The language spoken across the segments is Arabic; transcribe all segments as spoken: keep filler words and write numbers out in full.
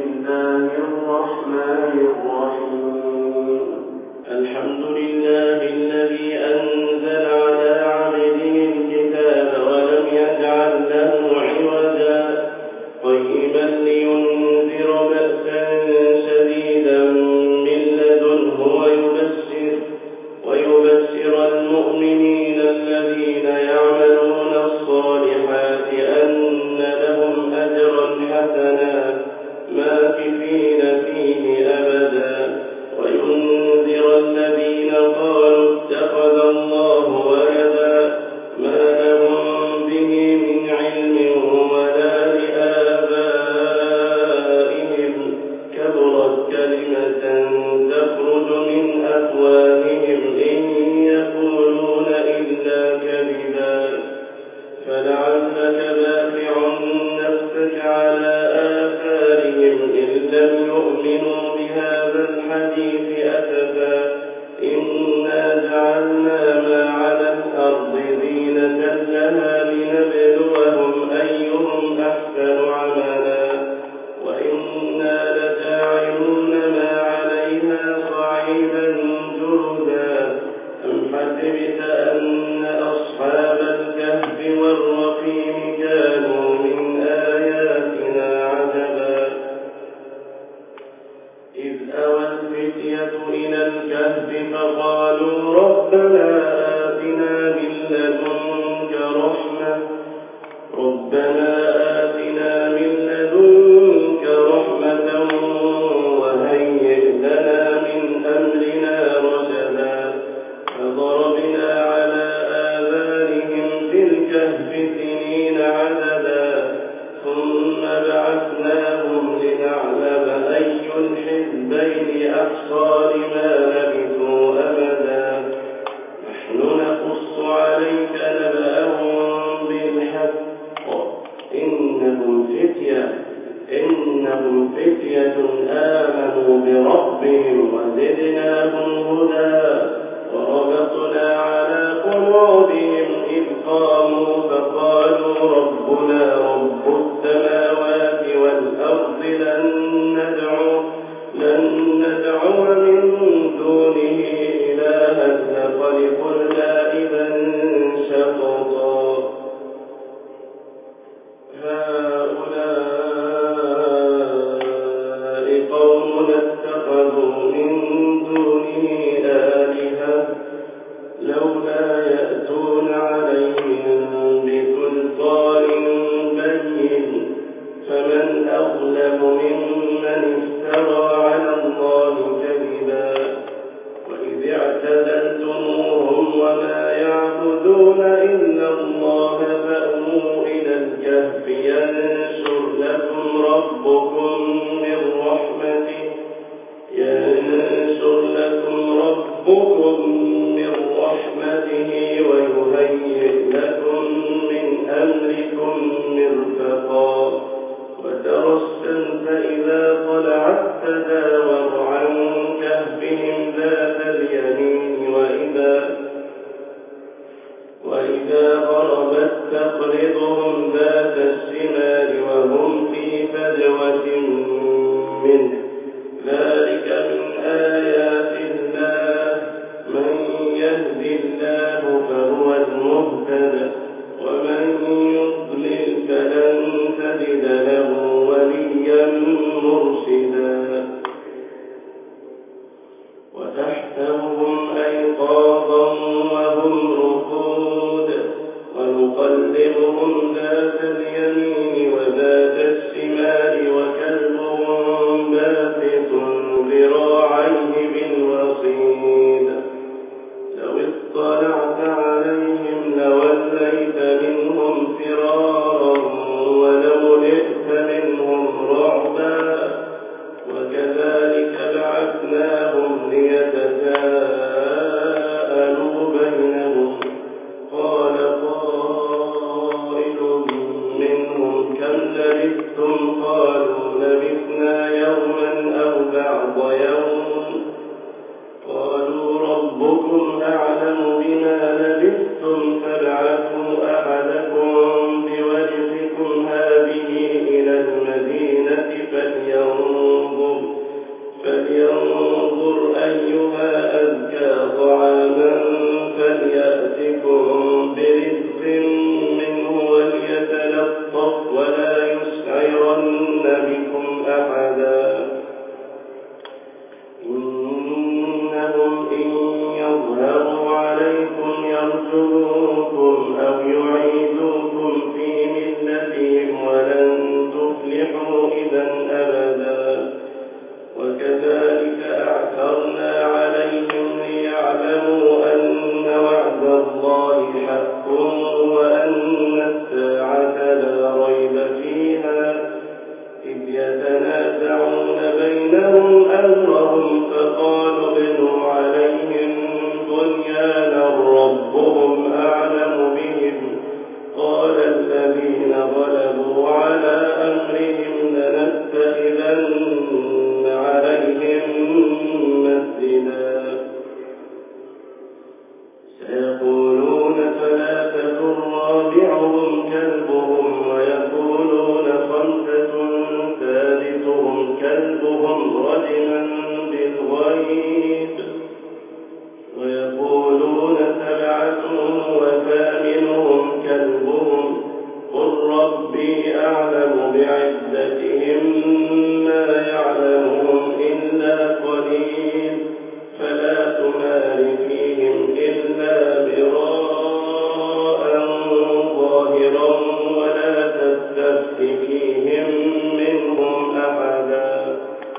الله الرحمن الرحيم. الحمد لله الذي أنزل على عبده الكتاب ولم يجعل له عوجا قيما لينذر بأسا شديدا من لدنه ويبشر, ويبشر المؤمنين الذين يعملون الصالحات أن لهم أجرا حسنا ماكثين فيه أبدا وينذر الذين قالوا اتخذ الله ولدا ما لهم به من علم ولا لآبائهم كبرت كلمة تخرج من أفواههم إن يقولون إلا كذبا فلعلك باخع نفسك على آثارهم إن لم يؤمنوا بهذا الحديث أسفا إنا جعلنا ما على الأرض زينة لها لنبلوهم أيهم أحسن عملا وإنا لجاعلون ما عليها صعيدا جرزا أم حسبت أن أصحاب الكهف والرقيم كانوا من آياتنا عجبا إذ أوى الفتية إلى الكهف فقالوا ربنا آتنا من لدنك رحمة ربنا آتنا من لدنك رحمة وهيئ لنا من أمرنا رشدا فضربنا على آذانهم في الكهف سنين عددا ثم بعثناهم لنعلم أي الحزبين أحصى لما لبثوا أمدا نحن نقص عليك نبأهم بالحق إنهم فتية إنهم فتية آمنوا بربهم وزدناهم هدى وربطنا على قلوبهم إذ قاموا فقالوا ربنا رب السماوات والأرض لن ندعو, لن ندعو من دونه إلها لقد قلنا إذا شططا هؤلاء قومنا اتخذوا من دونه آلهة لولا يأتون عليهم بسلطان بين فمن أظلم ممن افترى على الله كذبا وإذ اعتزلتموهم وما يعبدون إلا الله فأووا إلى الكهف ينشر لكم ربكم من رحمته ينشر لكم ربكم من رحمته ويهيئ لكم من أمركم مرفقا وترى الشمس إذا طلعت تزاور عن كهفهم ذات اليمين وإذا, وإذا غربت تقرضهم ذات الشمال وهم في فجوة منه ذلك من آيات الله من يهد الله فهو المهتد ومن يضلل فلن تجد له وليا مرشدا خالدا أبدا. وكذلك أعثرنا عليهم ليعلموا أن وعد الله حق وأن الساعة لا ريب فيها، إذ يتنازعون بينهم أمرهم فقالوا ابنوا عليهم بنيانا ربهم أعلم بهم، قال الذين غلبوا على أمرهم لنتخذن عليهم مسجدا. سيقولون ثلاثة رابعهم كلبهم ويقولون خمسة سادسهم كلبهم رجما بالغيب ويقولون سبعة وثامنهم كلبهم، قل ربي أعلم بعدتهم ما يعلمهم إلا قليل فلا تمار فيهم إلا مراء ظاهرا ولا تستفت فيهم منهم أحدا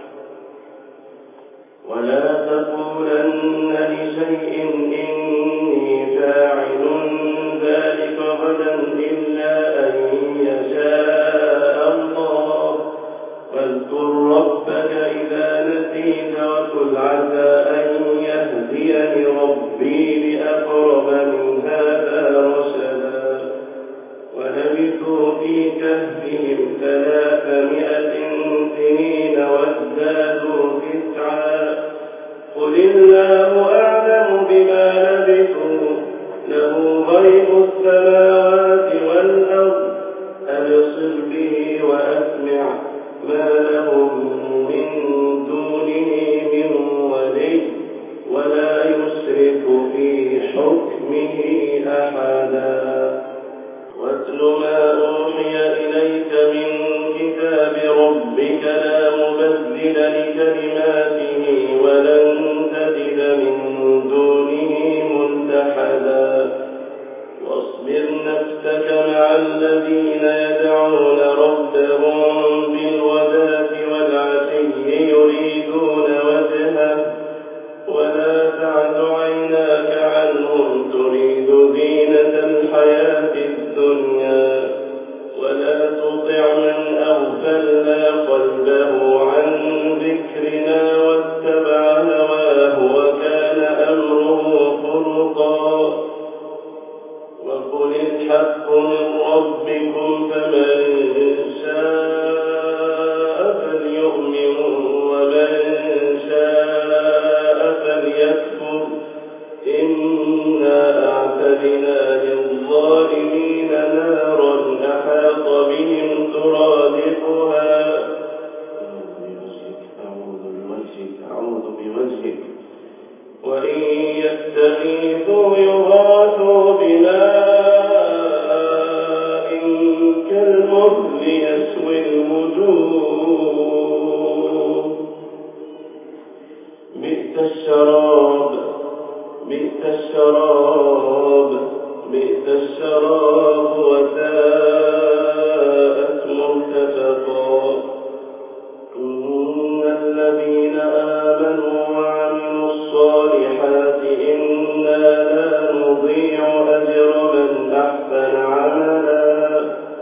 ولا تقولن لشيء إني فاعل ذلك غدا إلا أن يشاء الله، واذكر ربك إذا نسيت وقل عسى أن يهديني ربي لأقرب من هذا رشدا. ولبثوا في كهفهم ثلاثمائة سنين وازدادوا تسعا، قل الله أعلم بما لبثوا له غيب السماوات والأرض أبصر به وأسمع ما لهم من دونه من ولي ولا يشرك في حكمه أحدا. واتل ما أوحي إليك من كتاب ربك لا مبدل لكلماته ولن تجد من دونه ملتحدا. واصبر نفسك مع الذين يدعون ربهم بالغداة والعشي يريدون وجهه ولا تعد عيناك عنهم تريد زينة الحياة الدنيا ولا تطع من أغفلنا قلبه عن ذكرنا واتبع هواه وكان أمره فرطا. وقل الحق من ربكم فمن شاء فليؤمن ومن شاء فليكفر إنا أعتدنا للظالمين نارا أحاط بهم سرادقها أعوذ بوجهك أعوذ بوجهك وإن يستغيثوا يغاثوا بماء كالمهل يشوي الوجوه بئس الشراب بئس الشراب بئس الشراب وساءت مرتفقا. إن الذين آمنوا وعملوا الصالحات إنا لا نضيع أجر من أحسن عملا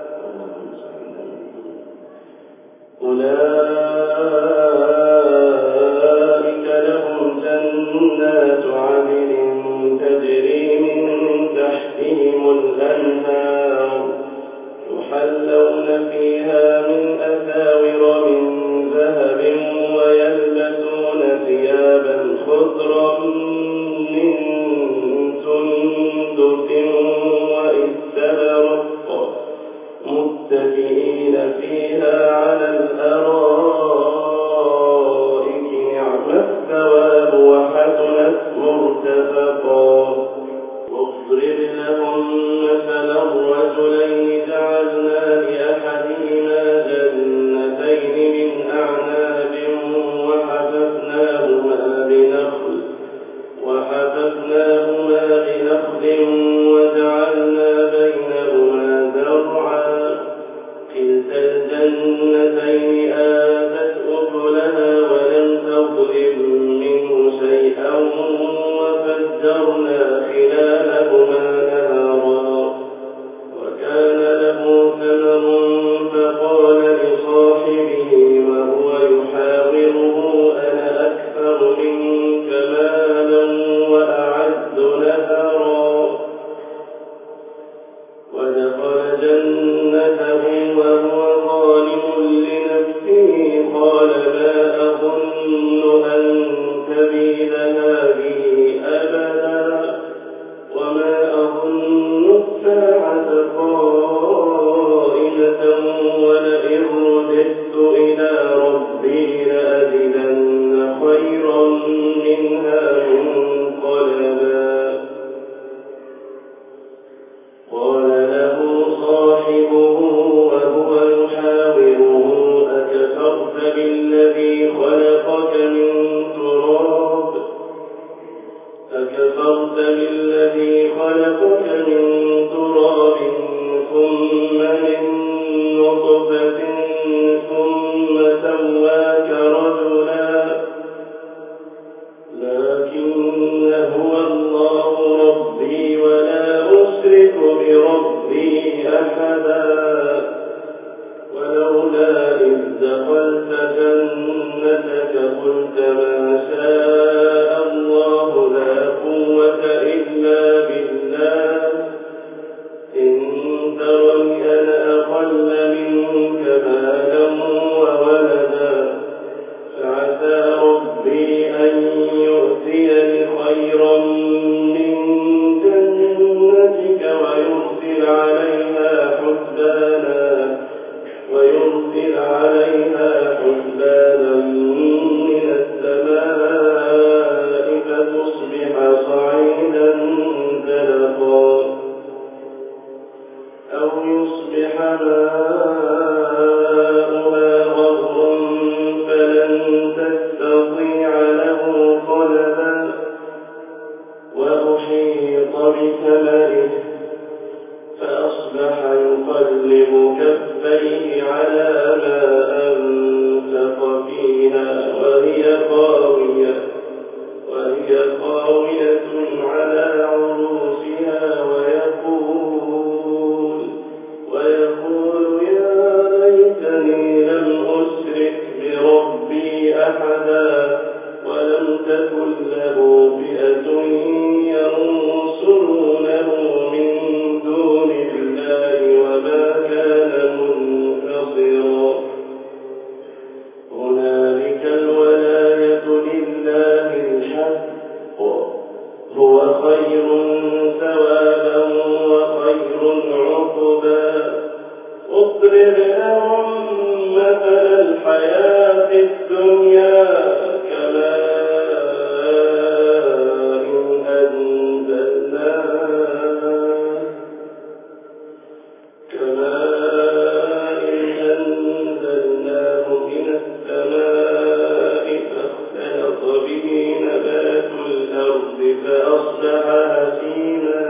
أولئك لهم جنات عدن تجري من تحتهم الأنهار يحلون فيها من أساور من ذهب ويلبسون ثيابا خضرا من سندس وإستبرق متكئين فيها على الأرائك نعم الثواب وحسنت مرتفقا. واضرب لهم مثلا الرجلين جعلنا لأحدهما الولاية لله الحق هو خير ثوابا وخير عقبا واضرب لهم مثل الحياة الدنيا كماء أنزلناه كماء أنزلناه من السماء فاختلط به نبات الأرض فأصبح هشيما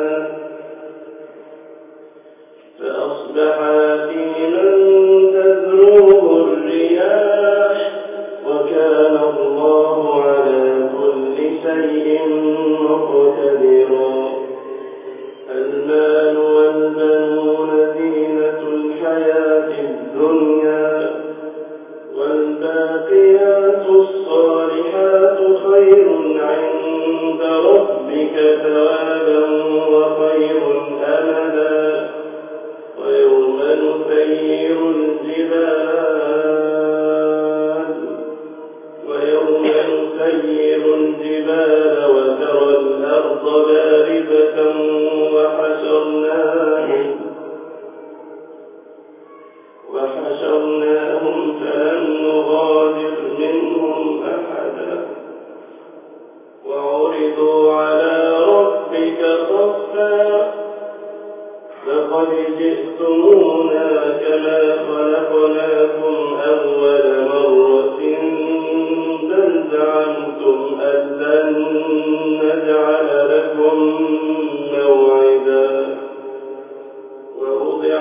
فأصبح هشيما تذروه الرياح وكان الله على كل شيء مقتدرا المال والبنون زينة الحياة الدنيا والباقيات الصالحات خير عند ربك ثوابا وخير أملا ويوم نسير الجبال ويوم نسير الجبال وترى الأرض بارزة وحشرناهم وحشرناهم فلم نغادر منهم أحدا وعرضوا على ربك صفا لقد جئتمونا كما خلقناكم أول مرة بل زعمتم أن لن نجعل لكم موعدا ووضع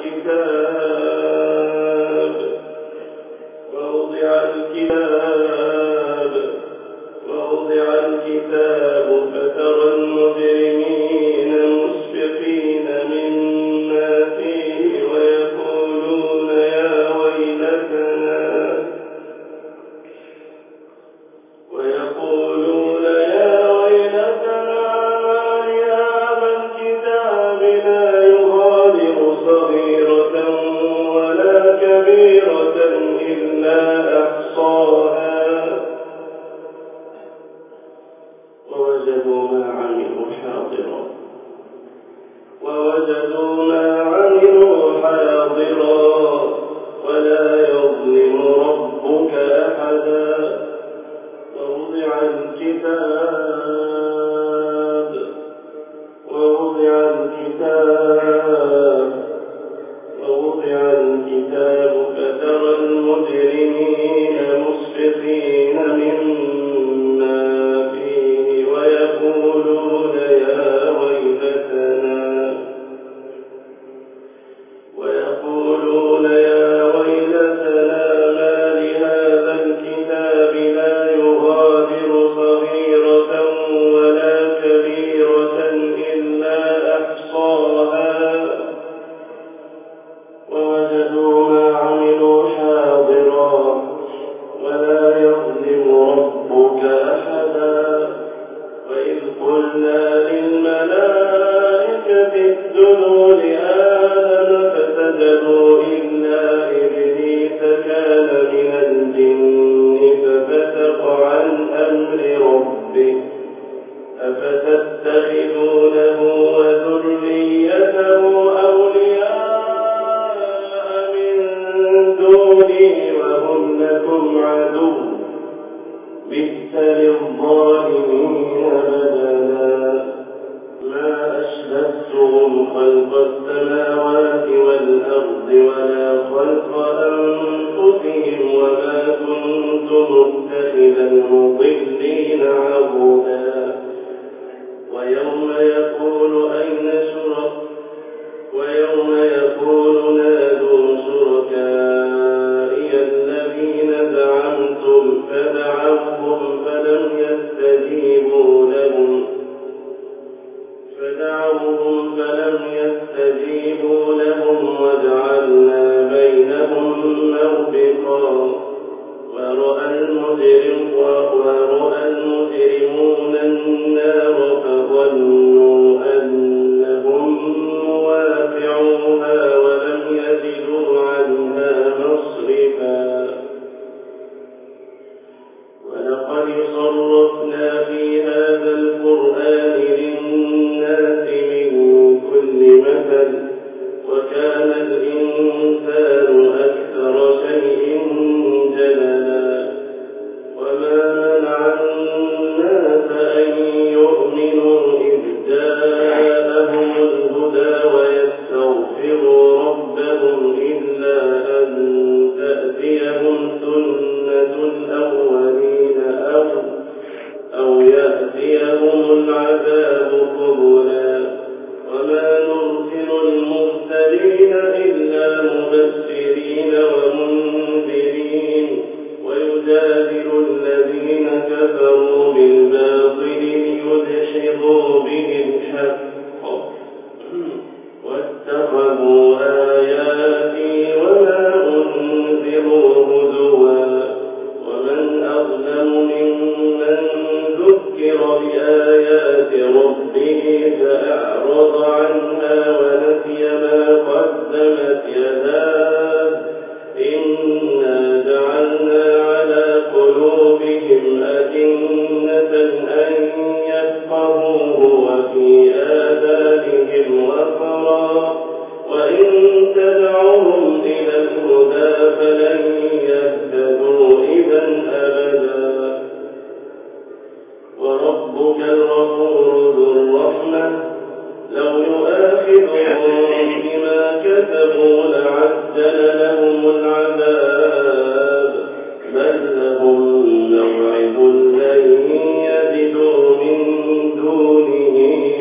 الكتاب ووضع الكتاب ووضع الكتاب فترى المجرمين مشفقين مما فيه ويقولون يا ويلتنا ويقولون يا ويلتنا ما لهذا الكتاب لا يغادر صغيرة ولا كبيرة إلا أحصاها ووجدوا ما عملوا حاضرا ووجدوا ما عملوا حاضرا ولا يظلم ربك أحدا ووضع الكتاب ووضع الكتاب ووضع الكتاب فترى المجرمين مشفقين مما فيه ويقولون يا ويلتنا ويقولون يا ويلتنا ما لهذا الكتاب لا يغادر صغيرة ولا كبيرة إلا أحصاها ووجدوا ما عملوا حاضرا ولا يظلم ربك أحدا وإذ قلنا للملائكة اسجدوا لآدم فسجدوا إلا إبليس كان من الجن ففسق عن أمر ربه أفتتخذونه وذريته أولياء من دوني وهم لكم عدو بئس للظالمين بدلا ما أشهدتهم خلق السماوات والأرض ولا خلق أنفسهم وما كنت متخذ المضلين عضدا ويوم يقول أين شرك ويوم يقول نادوا شركائي الذين زعمتم فدعوهم فلم يستجيبوا لهم فدعوهم فلم يستجيبوا لهم وجعلنا بينهم موبقا ورأى المجرم ورأى المجرمون أو, أو يأتيهم العذاب قبلا وما نرسل المرسلين إلا مبشرين ومنذرين ويجادل الذين كفروا بالباطل ليدحضوا به الحق واتخذوا آياتي وما أنذروا هزوا ومن أظلم ممن ذكر بآيات ربه فأعرض عنها ونسي ما قدمت يداه إنا جعلنا على قلوبهم أكنة أن يفقهوه وفي آذانهم وقرا وإن تدعوهم إلى الهدى فلن يهتدوا إذا أبدا وربك الغفور ذو الرحمة لو يؤاخذهم بما كسبوا لعجل لهم العذاب بل لهم موعد لن يجدوا من دونه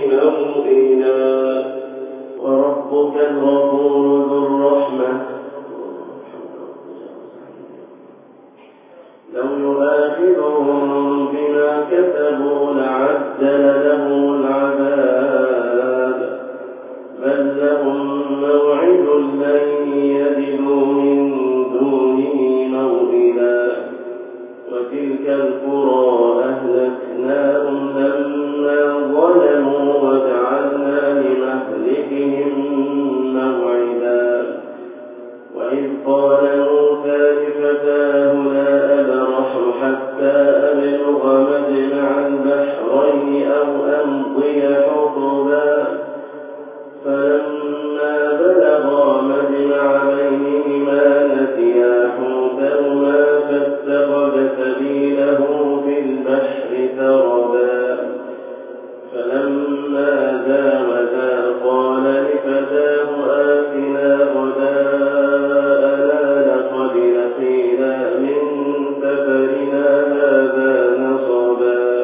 موئلا وربك الغفور ذو الرحمة لو يؤاخذهم بما كسبوا لعجل لهم العذاب بل لهم موعد لن يجدوا من دونه موئلا وتلك القرى أهلكناهم لما ظلموا وجعلنا لمهلكهم موعدا وإذ قال موسى لفتاه لا أبرح حتى أبلغ مجمع البحرين أو أمضي حقبا فلما بلغا مجمع بينهما نسيا حوتهما فاتخذ سبيله في البحر سربا فلما جاوزا قال لفتاه آتنا غداءنا لقد لقينا من سفرنا هذا نصبا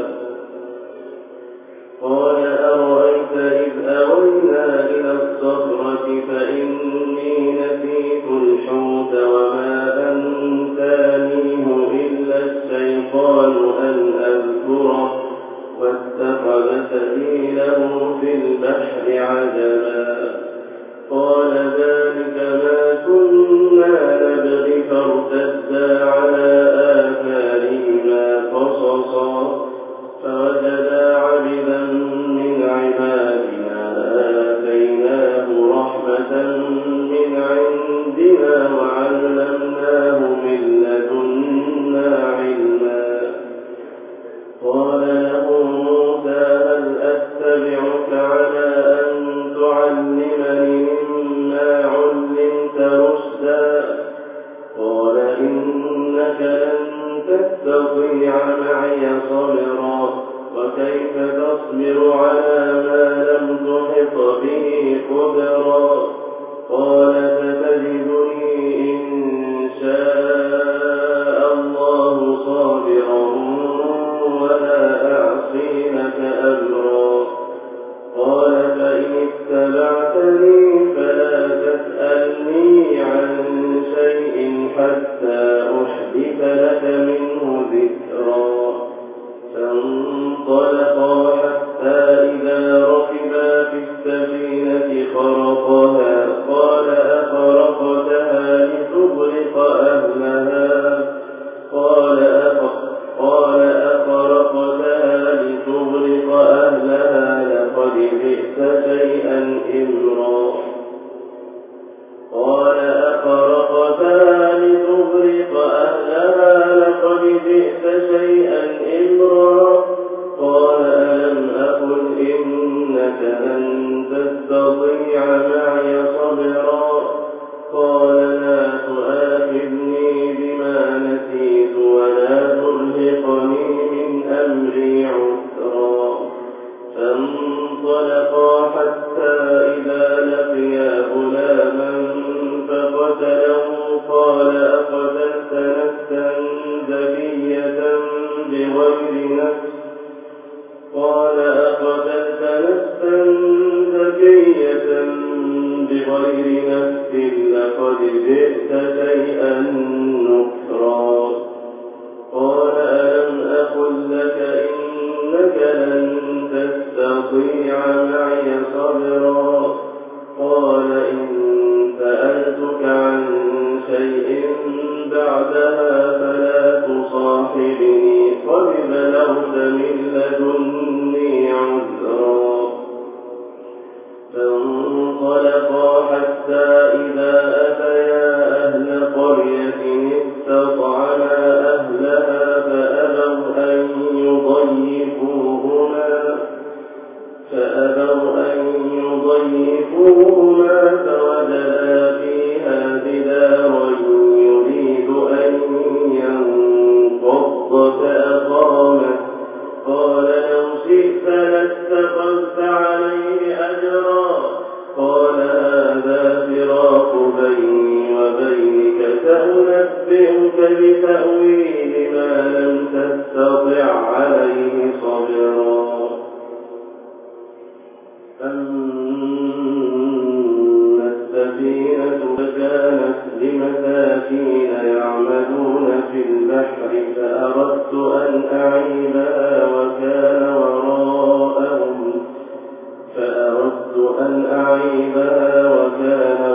قال أرأيت إذ أوينا إلى الصخرة فإني نسيت الحوت وما أنسانيه إلا الشيطان أن أذكره واتخذ سبيله في البحر عجبا قال ذلك ما كنا نبغي فارتدا على آثارهما قصصا فوجدا عبدا من عبادنا آتيناه رحمة من عندنا وعلمناه من لدنا علما قال له موسى هل أتبعك على أن تعلمني مما علمت رشدا قال إنك لن تستطيع معي صبرا وكيف تصبر على ما لم تحط به خبرا قال ستجدني إن شاء الله صابرا ولا أعصي لك أمرا قال فإن اتبعتني فلا تسألني عن شيء حتى أحدث لك منه ذكرا فانطلقا حتى إذا ركبا في السفينة خرقها قال أخرقتها لتغرق أهلها قال قال أخرقتها لتغرق أهلها لقد جئت شيئا إمرا قال أخرقتها لتغرق أهلها لقد جئت شيئا إمرا قال ألم أقل إنك لن تستطيع معي صبرا قال لا تؤاخذني بما نسيت ولا ترهقني من أمري عسرا فانطلقا حتى إذا لقيا غلاما فقتله قال أقتلت نفسا زكية بغير نفس قال أقتلت نفسا زكية بغير نفس لقد جئت شيئا نكرا قال ألم أقل لك إنك لن تستطيع معي صبرا قال إن سألتك عن شيء بعدها فلا تصاحبني قد بلغت من لدني عذرا فانطلقا حتى إذا أتيا أهل قرية استطعما أهلها فأبوا أن يضيفوهما فأبوا أن يضيفوهما فوجدا فيها جدارا يريد أن ينقض فأقامه قال لو شئت لاتخذت عليه أجرا قال هذا فراق بيني وبينك سأنبئك بتأويل ما لم تستطع عليه صبرا أما السفينة فكانت لمساكين يعملون في البحر فأردت أن أعيبها وكان وراءهم فأردت أن أعيبها وكان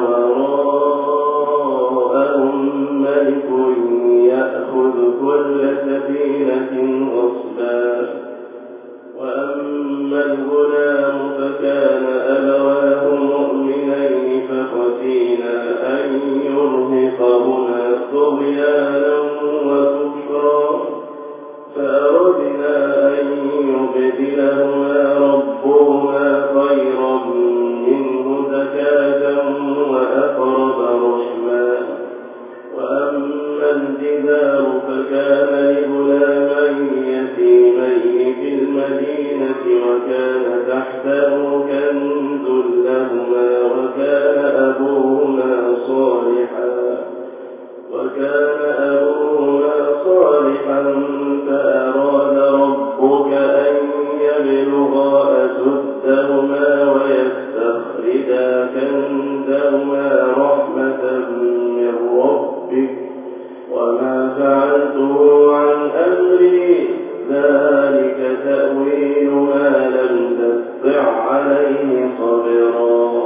وراءهم ملك يأخذ كل سفينة غصبا وأما الغلام فكان أبواه مؤمنين فخشينا أن يرهقهما طغيانا وكفرا فأردنا أن يبدلهما ربهما خيرا منه زكاة وأقرب رحما وأما الجدار فكان لغلامين يتيمين في المدينة وكان تحته كنز لهما وكان أبوهما صالحا وكان أبوهما صالحا فأراد ربك أن يبلغا أشدهما ويستخرجا كنزهما رحمة من ربك وما فعلته عن أمري ذلك تأويل ما لم تستطع عليه صبرا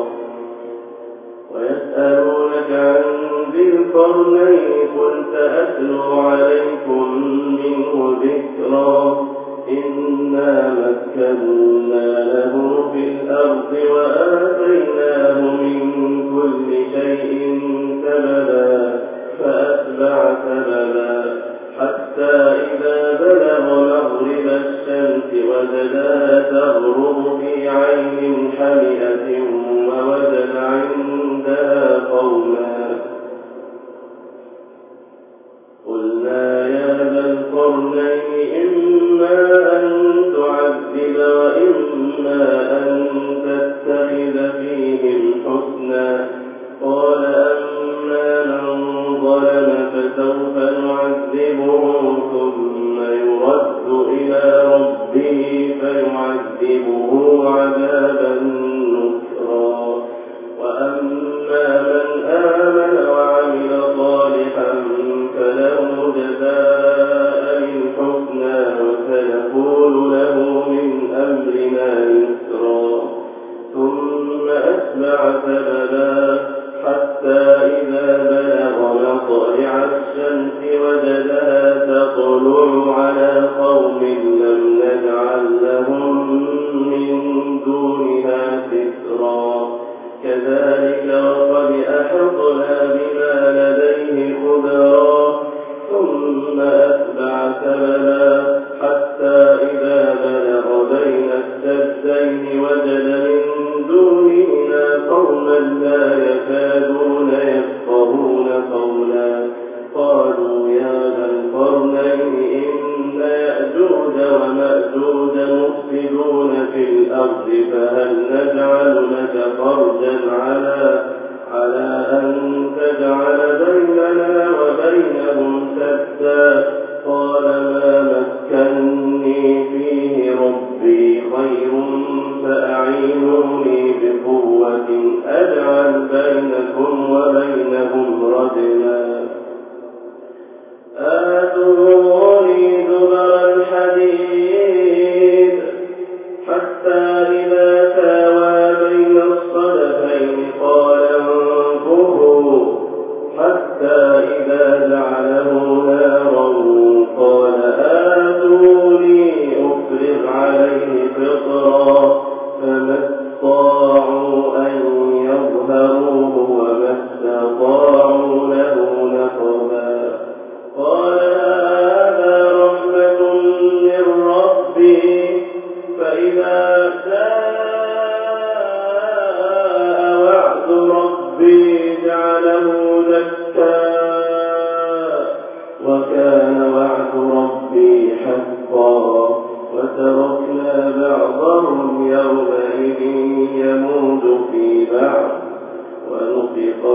ويسألونك عن ذي القرنين قل سأتلو عليكم منه ذكرا إنا مكنا له في الأرض وآتيناه من كل شيء سببا فأتبع سببا حتى إذا بلغ مغرب الشمس وجدها تغرب في عين حمئة ووجد عندها قوما قلنا يا ذا القرنين إما أن تعذب وإما أن تتخذ فيهم حسنا قال أما من ظلم فسوف نعذبه ثم يرد إلى ربه فيعذبه عذابا نكرا وأما من آمن وعمل صالحا فله جزاء الحسنى وسنقول له من أمرنا يسرا ثم أتبع سببا حتى إذا بلغ مطلع الشمس وجدها تطلع على قوم لم نجعل لهم من دونها سترا كذلك وقد أحطنا بما لديه خبرا ثم أتبع سببا حتى إذا بلغ بين السدين وجد من دونهما قوما لا يكادون يفقهون قولا قالوا يا ذا القرنين إن يأجوج ومأجوج مفسدون في الأرض فهل نجعل لك خرجا على على أن تجعل بيننا وبينهم سدا قال ما مكني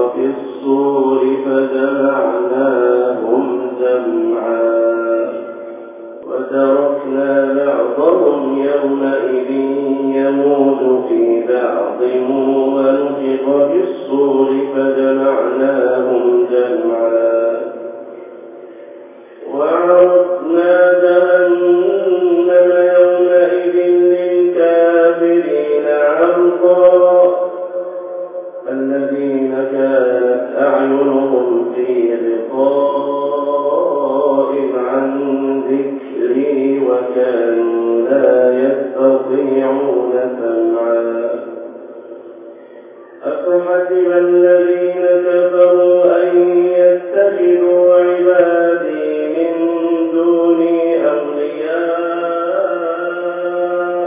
في الصور فجمعناهم جمعا وتركنا بعضهم يومئذ يموج في بعض ونفخ في الصور فجمعناهم جمعا وعرضنا جهنم يومئذ للكافرين عرضا الذين كانت أعينهم في غطاء عن ذكري وكانوا لا يستطيعون سمعا أفحسب الذين كفروا أن يتخذوا عبادي من دوني أولياء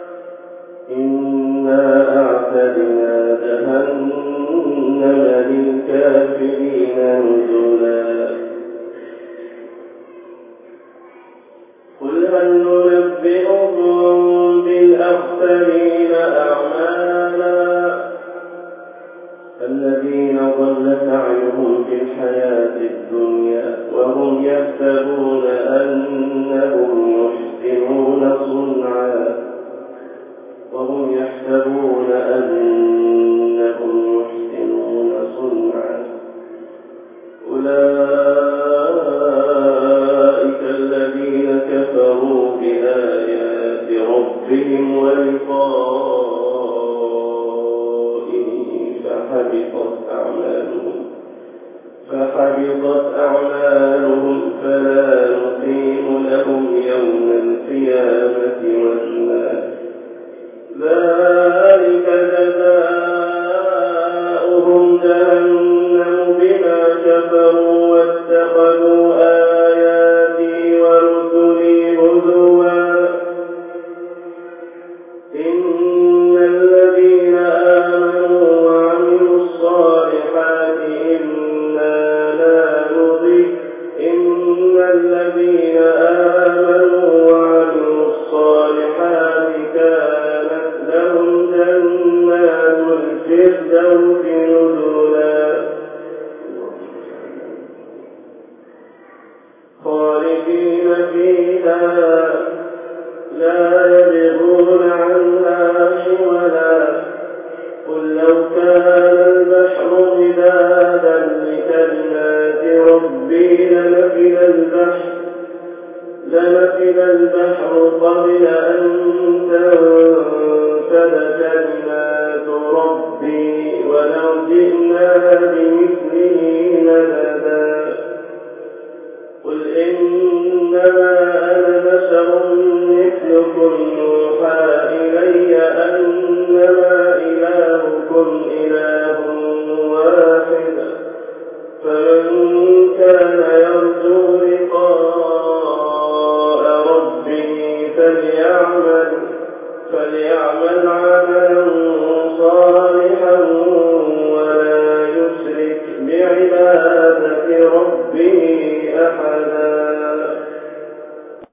إنا أعتدنا جهنم للكافرين نزلا قل هل ننبئكم بالأخسرين أعمالا الذين ضل سعيهم في الحياة الدنيا وهم يحسبون أنهم يحسنون صنعا وهم يحسبون أنهم يحسنون صنعا أولئك الذين كفروا بآيات ربهم ولقائه فحبطت أعمالهم فحبطت أعمالهم فلا نقيم لهم يوم القيامة وزنا ذلك جزاؤهم جهنم بما كفروا واتخذوا آياتي ورسلي هزوا إن الذين آمنوا وعملوا الصالحات إنا لا نضيع إن الذين آمنوا وعملوا الصالحات كانت لهم جنات الفردوس نزلا خالدين فيها لا يبغون عنها حولا قل لو كان البحر مدادا لكلمات ربي لنفد البحر لنفد البحر قبل أن تنفد كلمات ربي ولو جئنا بمثله مددا قل إنما أنا بشر مثلكم يوحى إلي أنما إلهكم إله واحد فمن كان يرجو لقاء ربه فليعمل فليعمل